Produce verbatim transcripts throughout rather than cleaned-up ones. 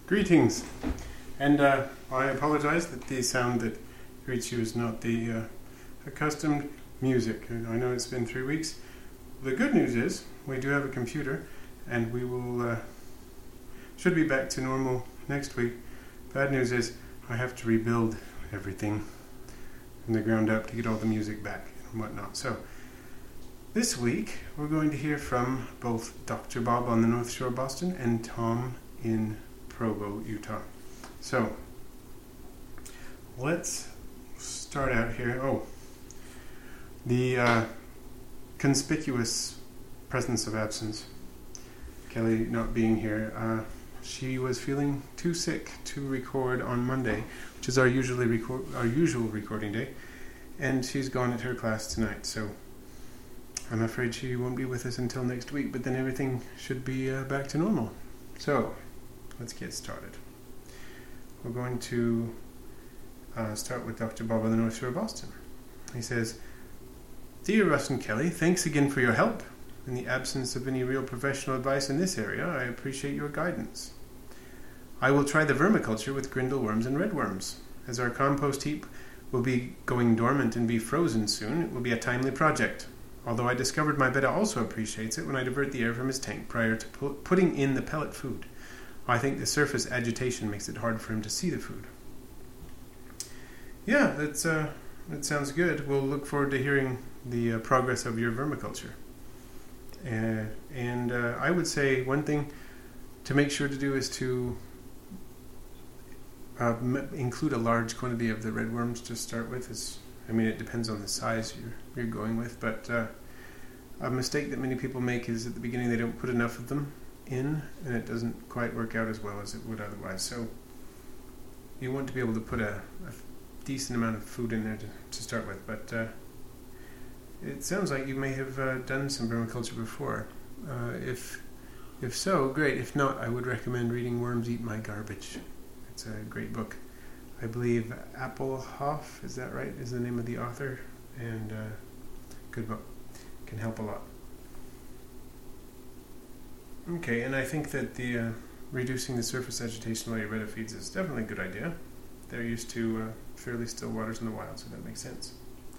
Greetings, and uh, I apologize that the sound that greets you is not the uh, accustomed music. I know it's been three weeks. The good news is we do have a computer, and we will uh, should be back to normal next week. Bad news is I have to rebuild everything from the ground up to get all the music back and whatnot. So this week we're going to hear from both Doctor Bob on the North Shore of Boston and Tom in Provo, Utah. So let's start out here. Oh, the uh, conspicuous presence of absence. Kelly not being here. Uh, she was feeling too sick to record on Monday, which is our usually record our usual recording day, and she's gone at her class tonight. So I'm afraid she won't be with us until next week. But then everything should be uh, back to normal. So let's get started. We're going to uh, start with Doctor Bob on the North Shore of Boston. He says, "Dear Russ and Kelly, thanks again for your help. In the absence of any real professional advice in this area, I appreciate your guidance. I will try the vermiculture with grindle worms and redworms. As our compost heap will be going dormant and be frozen soon, it will be a timely project. Although I discovered my betta also appreciates it when I divert the air from his tank prior to pu- putting in the pellet food. I think the surface agitation makes it hard for him to see the food." Yeah, that's uh, that sounds good. We'll look forward to hearing the uh, progress of your vermiculture. Uh, and uh, I would say one thing to make sure to do is to uh, m- include a large quantity of the redworms to start with. It's, I mean, it depends on the size you're, you're going with, but uh, a mistake that many people make is at the beginning they don't put enough of them in, and it doesn't quite work out as well as it would otherwise. So you want to be able to put a, a decent amount of food in there to, to start with, but uh, it sounds like you may have uh, done some vermiculture before. Uh, if if so, great. If not, I would recommend reading Worms Eat My Garbage. It's a great book. I believe Appelhoff, is that right, is the name of the author, and uh, good book. Can help a lot. Okay, and I think that the uh, reducing the surface agitation while your betta feeds is definitely a good idea. They're used to uh, fairly still waters in the wild, so that makes sense.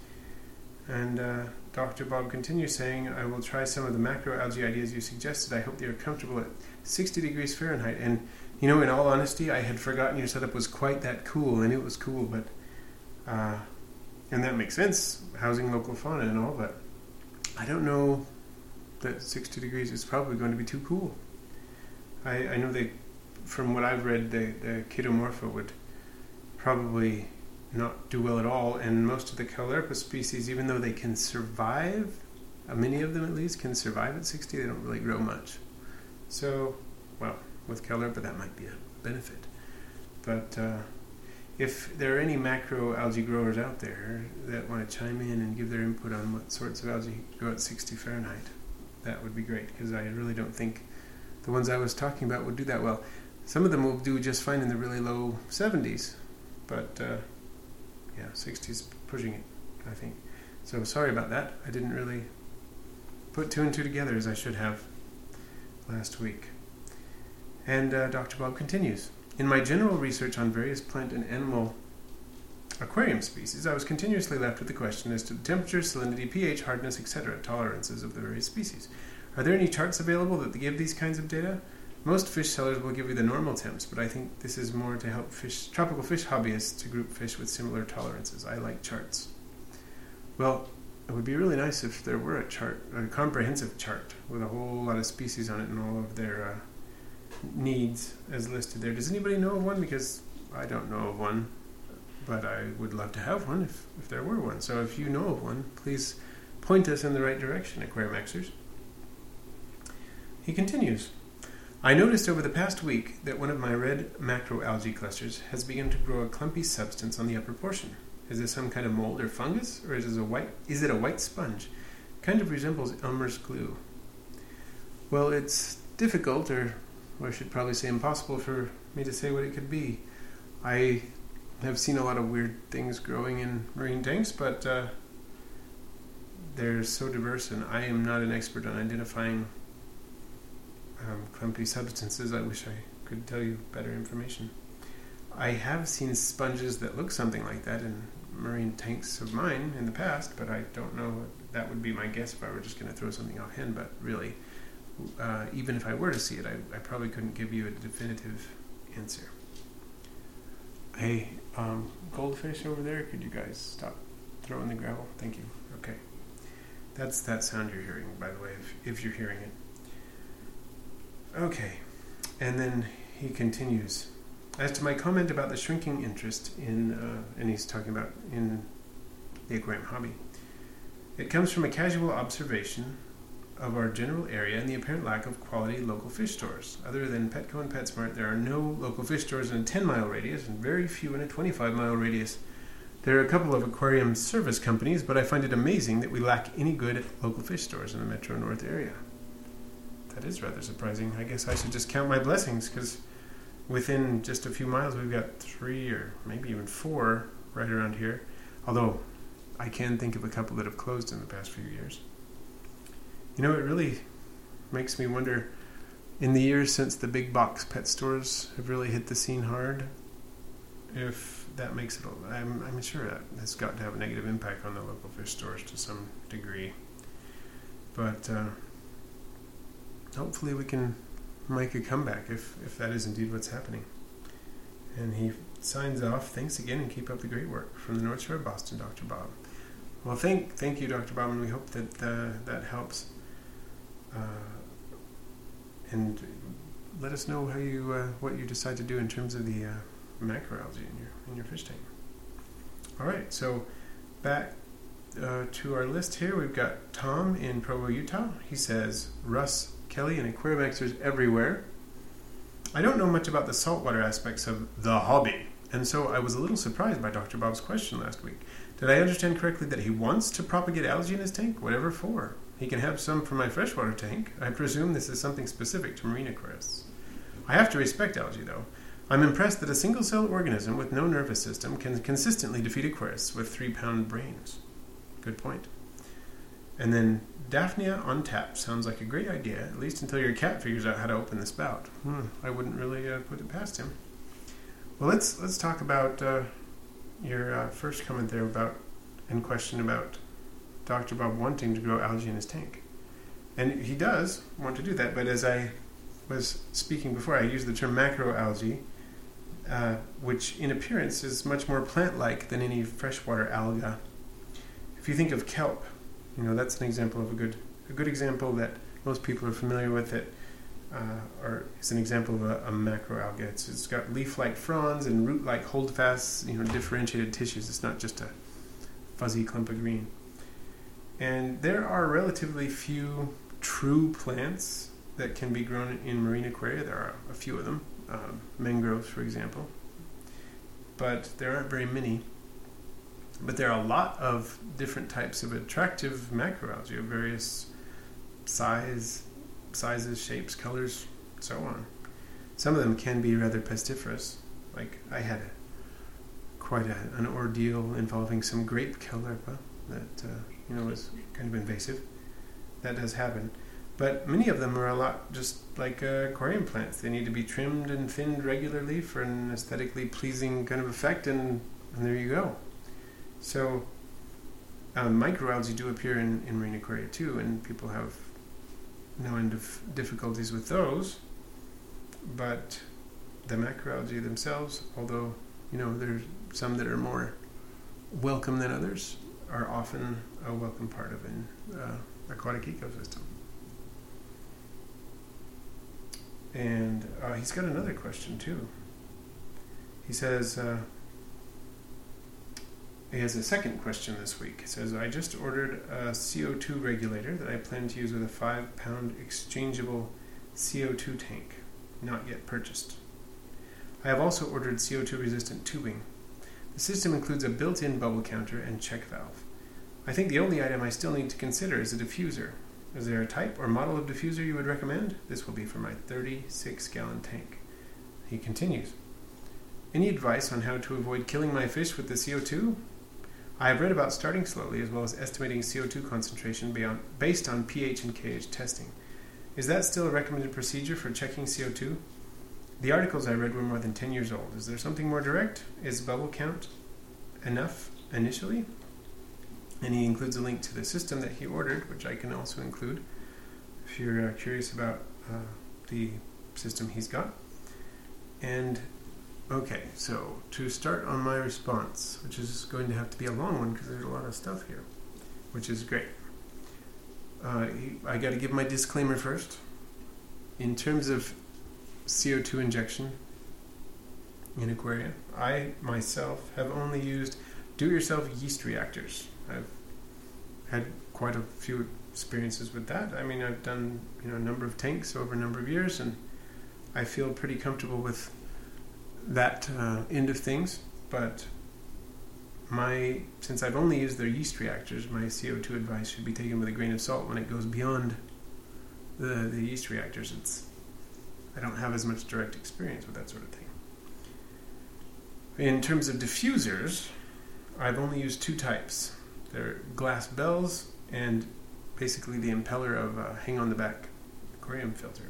And uh, Doctor Bob continues saying, "I will try some of the macroalgae ideas you suggested. I hope they are comfortable at sixty degrees Fahrenheit." And, you know, in all honesty, I had forgotten your setup was quite that cool, and it was cool, but, uh, and that makes sense, housing local fauna and all, but I don't know that sixty degrees is probably going to be too cool. I, I know they, from what I've read, the, the Chaetomorpha would probably not do well at all, and most of the Caulerpa species, even though they can survive, uh, many of them at least, can survive at sixty, they don't really grow much. So, well, with Caulerpa that might be a benefit. But uh, if there are any macroalgae growers out there that want to chime in and give their input on what sorts of algae grow at sixty Fahrenheit, that would be great, because I really don't think the ones I was talking about would do that well. Some of them will do just fine in the really low seventies, but uh, yeah, sixties pushing it, I think. So sorry about that. I didn't really put two and two together as I should have last week. And uh, Doctor Bob continues, "In my general research on various plant and animal aquarium species, I was continuously left with the question as to the temperature, salinity, pH, hardness, et cetera, tolerances of the various species. Are there any charts available that give these kinds of data? Most fish sellers will give you the normal temps, but I think this is more to help fish, tropical fish hobbyists to group fish with similar tolerances. I like charts." Well, it would be really nice if there were a chart, a comprehensive chart with a whole lot of species on it and all of their uh, needs as listed there. Does anybody know of one? Because I don't know of one, but I would love to have one if, if there were one. So if you know of one, please point us in the right direction, Aquariumaxers. He continues, "I noticed over the past week that one of my red macroalgae clusters has begun to grow a clumpy substance on the upper portion. Is this some kind of mold or fungus, or is it a white, is it a white sponge? Kind of resembles Elmer's glue." Well, it's difficult, or, or I should probably say impossible, for me to say what it could be. I have seen a lot of weird things growing in marine tanks, but uh, they're so diverse, and I am not an expert on identifying um, clumpy substances. I wish I could tell you better information. I have seen sponges that look something like that in marine tanks of mine in the past, but I don't know. That would be my guess if I were just going to throw something offhand, but really, uh, even if I were to see it, I, I probably couldn't give you a definitive answer. Hey, um, goldfish over there, could you guys stop throwing the gravel? Thank you. Okay. That's that sound you're hearing, by the way, if, if you're hearing it. Okay. And then he continues. As to my comment about the shrinking interest in, uh, and he's talking about in the aquarium hobby, it comes from a casual observation of our general area and the apparent lack of quality local fish stores. Other than Petco and PetSmart, there are no local fish stores in a ten-mile radius and very few in a twenty-five-mile radius. There are a couple of aquarium service companies, but I find it amazing that we lack any good local fish stores in the Metro North area. That is rather surprising. I guess I should just count my blessings, because within just a few miles we've got three or maybe even four right around here. Although I can think of a couple that have closed in the past few years. You know, it really makes me wonder, in the years since the big box pet stores have really hit the scene hard, if that makes it, I'm, I'm sure that has got to have a negative impact on the local fish stores to some degree. But uh, hopefully we can make a comeback if, if that is indeed what's happening. And he signs off, thanks again and keep up the great work. From the North Shore of Boston, Doctor Bob. Well, thank thank you, Doctor Bob, and we hope that uh, that helps. Uh, and let us know how you uh, what you decide to do in terms of the uh, macroalgae in your in your fish tank. All right, so back uh, to our list here. We've got Tom in Provo, Utah. He says, Russ Kelly and Aquarimaxers everywhere. I don't know much about the saltwater aspects of the hobby, and so I was a little surprised by Doctor Bob's question last week. Did I understand correctly that he wants to propagate algae in his tank? Whatever for. He can have some from my freshwater tank. I presume this is something specific to marine aquarists. I have to respect algae, though. I'm impressed that a single-celled organism with no nervous system can consistently defeat aquarists with three-pound brains. Good point. And then Daphnia on tap. Sounds like a great idea, at least until your cat figures out how to open the spout. Hmm, I wouldn't really uh, put it past him. Well, let's let's talk about uh, your uh, first comment there about and question about Doctor Bob wanting to grow algae in his tank. And he does want to do that, but as I was speaking before, I used the term macroalgae, uh, which in appearance is much more plant-like than any freshwater alga. If you think of kelp, you know, that's an example of a good a good example that most people are familiar with. It uh, or is an example of a, a macroalga. It's, it's got leaf-like fronds and root-like holdfasts, you know, differentiated tissues. It's not just a fuzzy clump of green. And there are relatively few true plants that can be grown in marine aquaria. There are a few of them, um, mangroves, for example, but there aren't very many. But there are a lot of different types of attractive macroalgae of various size, sizes, shapes, colors, so on. Some of them can be rather pestiferous. Like I had a, quite a, an ordeal involving some grape caulerpa that uh, you know was kind of invasive. That does happen. But many of them are a lot just like uh, aquarium plants. They need to be trimmed and thinned regularly for an aesthetically pleasing kind of effect, and, and there you go. So um, microalgae do appear in, in marine aquaria too, and people have no end of difficulties with those. But the macroalgae themselves, although you know there's some that are more welcome than others, are often a welcome part of an uh, aquatic ecosystem. And uh, he's got another question too. He says, uh, he has a second question this week. He says, I just ordered a C O two regulator that I plan to use with a five pound exchangeable C O two tank, not yet purchased. I have also ordered C O two resistant tubing. The system includes a built-in bubble counter and check valve. I think the only item I still need to consider is a diffuser. Is there a type or model of diffuser you would recommend? This will be for my thirty-six gallon tank. He continues, any advice on how to avoid killing my fish with the C O two? I have read about starting slowly as well as estimating C O two concentration beyond, based on pH and K H testing. Is that still a recommended procedure for checking C O two? the articles I read were more than ten years old. Is there something more direct? Is bubble count enough initially? And he includes a link to the system that he ordered, which I can also include if you're uh, curious about uh, the system he's got. And okay, so to start on my response, which is going to have to be a long one because there's a lot of stuff here, which is great. Uh, I got to give my disclaimer first. In terms of C O two injection in aquaria, I myself have only used do-it-yourself yeast reactors. I've had quite a few experiences with that. I mean, I've done you know a number of tanks over a number of years, and I feel pretty comfortable with that uh, end of things. But my since I've only used their yeast reactors, my C O two advice should be taken with a grain of salt when it goes beyond the, the yeast reactors. It's I don't have as much direct experience with that sort of thing. In terms of diffusers, I've only used two types. They're glass bells and basically the impeller of a hang-on-the-back aquarium filter.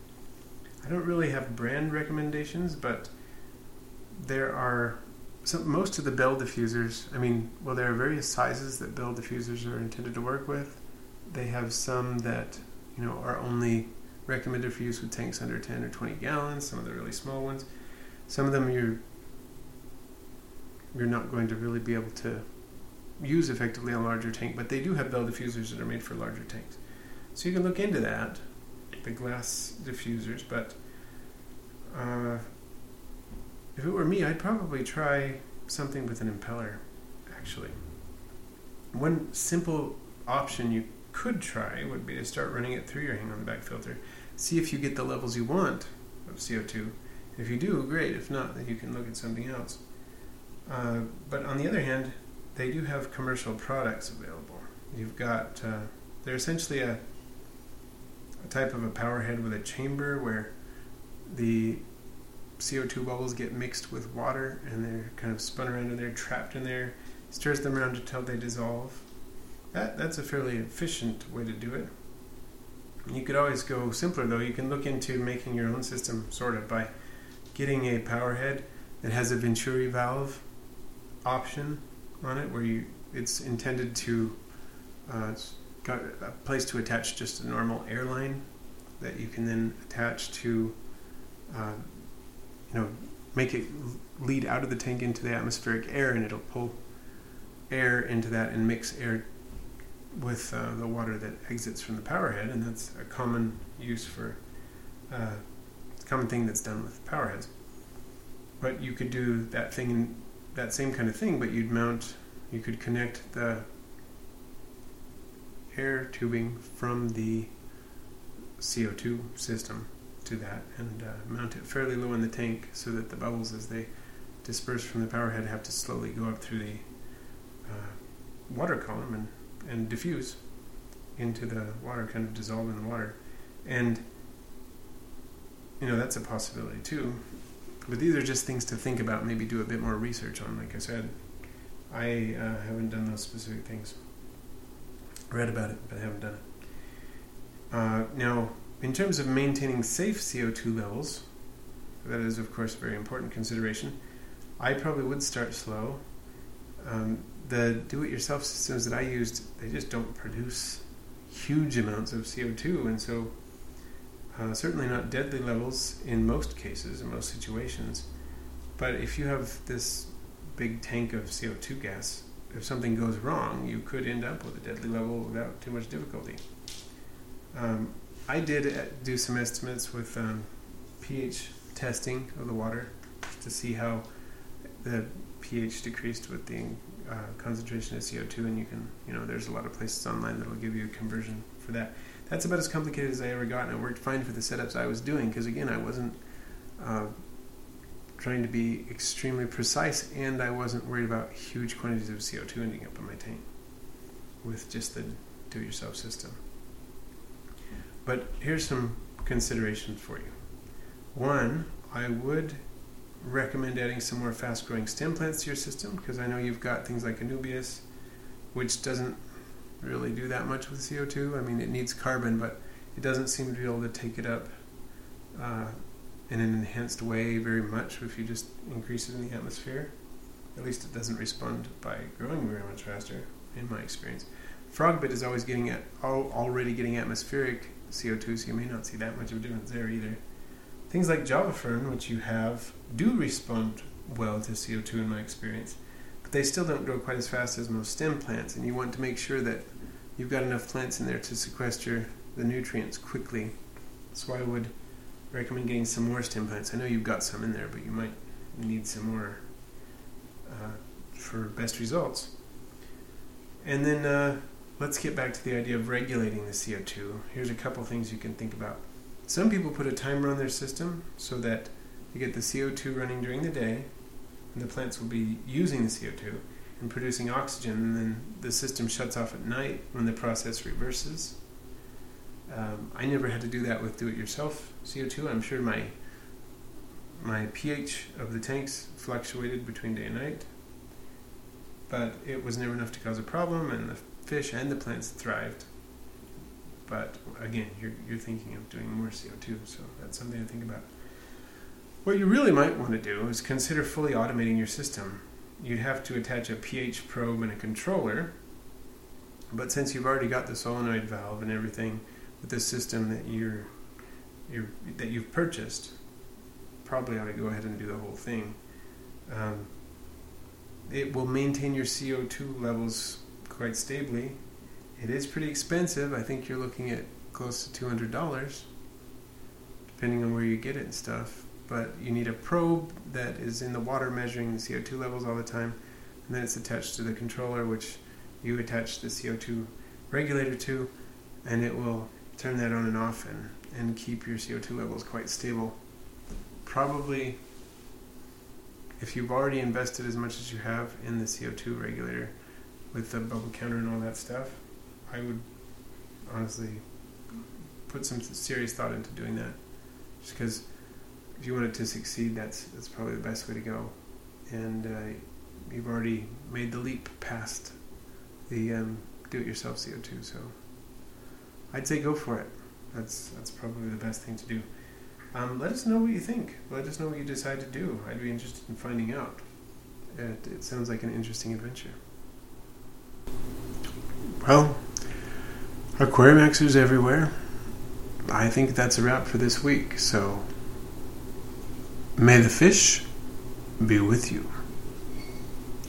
I don't really have brand recommendations, but there are some, most of the bell diffusers, I mean, well, there are various sizes that bell diffusers are intended to work with. They have some that, you know, are only recommended for use with tanks under ten or twenty gallons, some of the really small ones. Some of them you're you're not going to really be able to use effectively on a larger tank, but they do have bell diffusers that are made for larger tanks. So you can look into that, the glass diffusers, but uh, if it were me, I'd probably try something with an impeller, actually. One simple option you could try would be to start running it through your hang-on-the-back filter. See if you get the levels you want of C O two. If you do, great. If not, then you can look at something else. Uh, but on the other hand, they do have commercial products available. You've got, uh, they're essentially a, a type of a power head with a chamber where the C O two bubbles get mixed with water and they're kind of spun around and they're trapped in there. Stirs them around until they dissolve. That That's a fairly efficient way to do it. You could always go simpler though. You can look into making your own system sort of by getting a power head that has a Venturi valve option on it where you it's intended to uh, it's got a place to attach just a normal air line that you can then attach to uh, you know make it lead out of the tank into the atmospheric air, and it'll pull air into that and mix air with uh, the water that exits from the power head, and that's a common use for uh, common thing that's done with power heads. But you could do that thing, that same kind of thing, but you'd mount, you could connect the air tubing from the C O two system to that and uh, mount it fairly low in the tank so that the bubbles, as they disperse from the power head, have to slowly go up through the uh, water column and, and diffuse into the water, kind of dissolve in the water. And, you know, that's a possibility too. But these are just things to think about, maybe do a bit more research on. Like I said, I uh, haven't done those specific things. Read about it, but I haven't done it. Uh, now, in terms of maintaining safe C O two levels, that is, of course, a very important consideration. I probably would start slow. Um, the do-it-yourself systems that I used, they just don't produce huge amounts of C O two, and so Uh, certainly not deadly levels in most cases, in most situations. But if you have this big tank of C O two gas, if something goes wrong, you could end up with a deadly level without too much difficulty. Um, I did do some estimates with um, pH testing of the water to see how the pH decreased with the uh, concentration of C O two, and you can, you know, there's a lot of places online that will give you a conversion for that. That's about as complicated as I ever got, and it worked fine for the setups I was doing, because again, I wasn't uh, trying to be extremely precise, and I wasn't worried about huge quantities of C O two ending up in my tank with just the do-it-yourself system. But here's some considerations for you. One, I would recommend adding some more fast-growing stem plants to your system, because I know you've got things like Anubias, which doesn't really do that much with C O two. I mean, it needs carbon, but it doesn't seem to be able to take it up uh, in an enhanced way very much if you just increase it in the atmosphere. At least it doesn't respond by growing very much faster, in my experience. Frogbit is always getting at al- already getting atmospheric C O two, so you may not see that much of a difference there either. Things like Java Fern, which you have, do respond well to C O two in my experience, but they still don't grow quite as fast as most stem plants, and you want to make sure that you've got enough plants in there to sequester the nutrients quickly. So I would recommend getting some more stem plants. I know you've got some in there, but you might need some more uh, for best results. And then uh, let's get back to the idea of regulating the C O two. Here's a couple things you can think about. Some people put a timer on their system so that you get the C O two running during the day, and the plants will be using the C O two and producing oxygen, and then the system shuts off at night when the process reverses. Um, I never had to do that with do-it-yourself C O two. I'm sure my my pH of the tanks fluctuated between day and night, but it was never enough to cause a problem, and the fish and the plants thrived. But again, you're you're thinking of doing more C O two, so that's something to think about. What you really might want to do is consider fully automating your system. You'd have to attach a pH probe and a controller, but since you've already got the solenoid valve and everything with the system that you're, you're that you've purchased, probably ought to go ahead and do the whole thing. Um, it will maintain your C O two levels quite stably. It is pretty expensive. I think you're looking at close to two hundred dollars, depending on where you get it and stuff. But you need a probe that is in the water measuring the C O two levels all the time, and then it's attached to the controller, which you attach the C O two regulator to, and it will turn that on and off and, and keep your C O two levels quite stable. Probably, if you've already invested as much as you have in the C O two regulator with the bubble counter and all that stuff, I would honestly put some serious thought into doing that. Just because if you want it to succeed, that's that's probably the best way to go. And uh, you've already made the leap past the um, do-it-yourself C O two, so I'd say go for it. That's that's probably the best thing to do. Um, let us know what you think. Let us know what you decide to do. I'd be interested in finding out. It, it sounds like an interesting adventure. Well, Aquariumaxers everywhere. I think that's a wrap for this week. So, may the fish be with you.